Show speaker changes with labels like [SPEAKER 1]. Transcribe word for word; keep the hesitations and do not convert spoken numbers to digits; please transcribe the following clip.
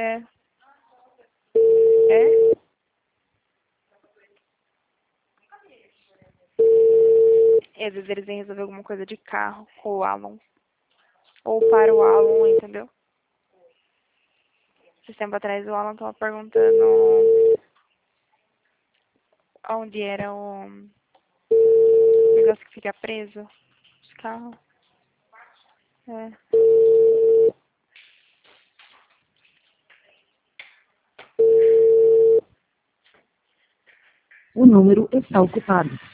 [SPEAKER 1] É. É? E às vezes eles vêm resolver alguma coisa de carro com o Alan. Ou para o Alan, entendeu? Esse tempo atrás o Alan tava perguntando onde era o negócio que fica preso. Os carros. É.
[SPEAKER 2] O número está ocupado.